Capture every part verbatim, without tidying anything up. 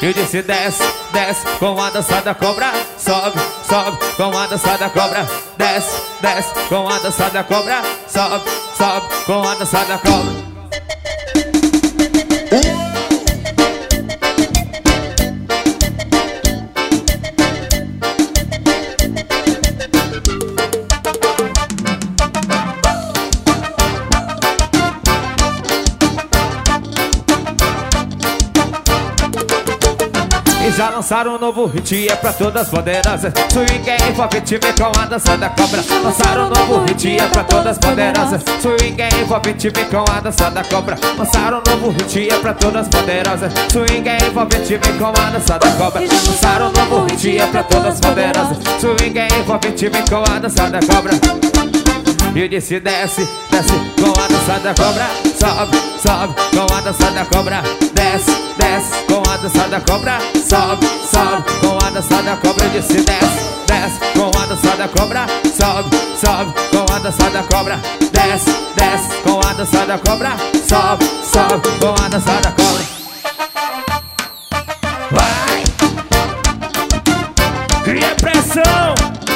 Eu disse desce, desce com a dança da cobra. Sobe, sobe com a dança da cobra. Desce, desce com a dança da cobra. Sobe, sobe com a dança da cobra. E já lançaram um novo hit, é pra todas as poderosas. Swing é hip-hop, time com a dança da cobra. Lançaram um novo hit, é pra todas as poderosas. Swing é hip-hop, time com a dança da cobra. Lançaram um novo hit, é pra todas as poderosas. Swing é hip-hop, time com a dança da cobra. Lançaram um novo hit, é pra todas as poderosas. Swing é hip-hop, time com a dança da cobra. E eu disse desce, desce com a dança da cobra. Sobe, sobe com a dança da cobra. Desce, desce com a dança da cobra. Sobe, sobe com a dança da cobra. Eu disse desce, desce com a dança da cobra. Sobe, sobe com a dança da cobra. Desce, desce com a dança da cobra. Sobe, sobe com a dança da cobra. Vai! Cria pressão!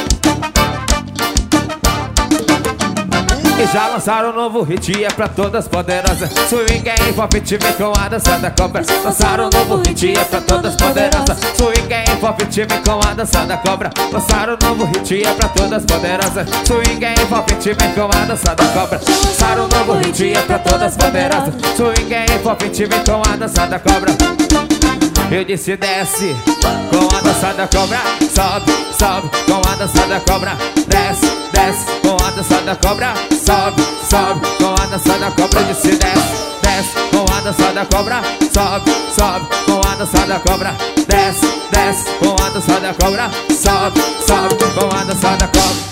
E já lançaram um novo hit, é pra todas poderosas. Swing é hip-hop, time com a dança da cobra. Lançaram um novo hit, é pra todas poderosas. Swing é hip-hop, time com a dança da cobra. Lançaram um novo hit, é pra todas poderosas. Swing é hip-hop, time com a dança da cobra. Lançaram um novo hit, é pra todas poderosas. Swing é hip-hop, time com a dança da cobra. Eu disse desce com a dança da cobra. Sobe, sobe com a dança da cobra. Desce, desce com a dança da cobra. Sobe, sobe com a dança da cobra. Eu disse desce, desce com a dança da cobra. Sobe, sobe com a dança da cobra. Desce, desce com a dança da cobra. Sobe, sobe com a dança da cobra.